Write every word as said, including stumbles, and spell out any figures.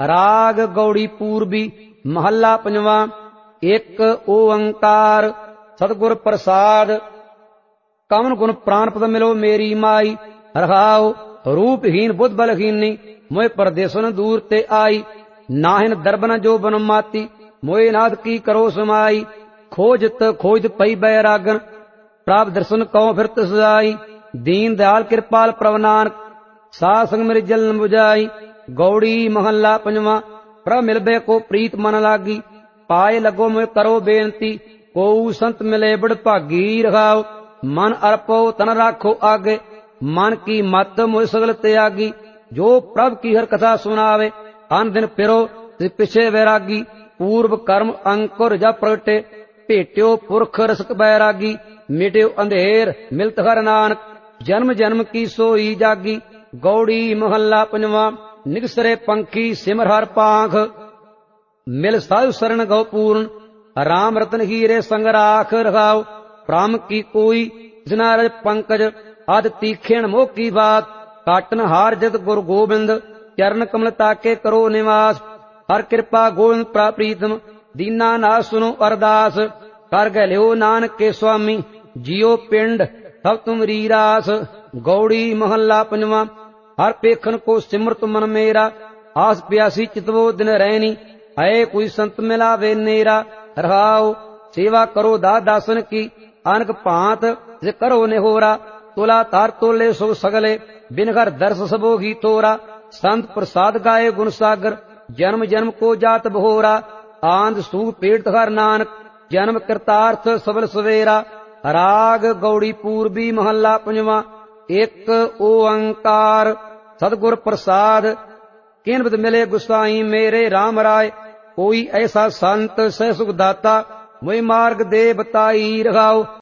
राग गौड़ी पूर्वी महला पंजवा। एक ओंकार सतगुर प्रसाद कवन गुण प्राण पद मिलो मेरी माई। रखाओ रूपहीन बुद्ध बलहीनी मोए परदेसन दूर ते आई। नाहिन दरबन जो बन माती मोए नाथ की करो समाई। खोजत खोजत पई बैरागन प्राप दर्शन कौ फिर तसाई। दीन दयाल कृपाल प्रभ नानक साध संग मेरी जल न बुझाई। गौड़ी महला पंजवा। प्रभ मिलबे को प्रीत मन लागी पाए लगो मोए करो बेनती। को संत मिले बड़ भागी। रखाओ मन अर्पो तन राखो आगे मन की मत मोए सगल त्यागी। जो प्रभ की हर कथा सुनावे अन दिन फिरो पिछे वैरागी। पूर्व कर्म अंकुर जब प्रगटे भेट्यो पुरख रसक बैरागी। मिट्यो अंधेर मिलत हर नानक जन्म जन्म की सोई जागी। गौड़ी महला पंजवा। निगसरे पंखी सिमर हर पांख मिल साधु शरण गौ पूर्ण। राम रतन हीरे संग राख। रखाओ प्राम की कोई जनारज पंकज आद तीखेण मोह की बात। काटन हार जत गुरु गोबिंद चरण कमल ताके करो निवास। हर कृपा गोविंद प्रीतम दीना नाथ सुनो अरदास। कर गलियो नानक के स्वामी जियो पिंड सब तुम रीरास। गौड़ी महला पंजवा। हर पेखन को सिमरत मन मेरा आस प्यासी चितवो दिन रहनी। है कोई संत मिलावे नेरा। रखाओ सेवा करो दास दासन की अनक भांत जे करो निहोरा। तुला तार तोले सुख सगले बिन घर दर्श सबो ही तोरा। संत प्रसाद गाये गुण सागर जन्म जन्म को जात बहोरा। आंध सूख पेट हर नानक जन्म कृतार्थ सबल सवेरा। राग गौड़ी पूर्वी महला पंजवा। एक ओंकार सतगुर प्रसाद किन बद मिले गुसाई मेरे राम राय। कोई ऐसा संत सह सुख दाता मोहि मार्ग दे बताई। रखाओ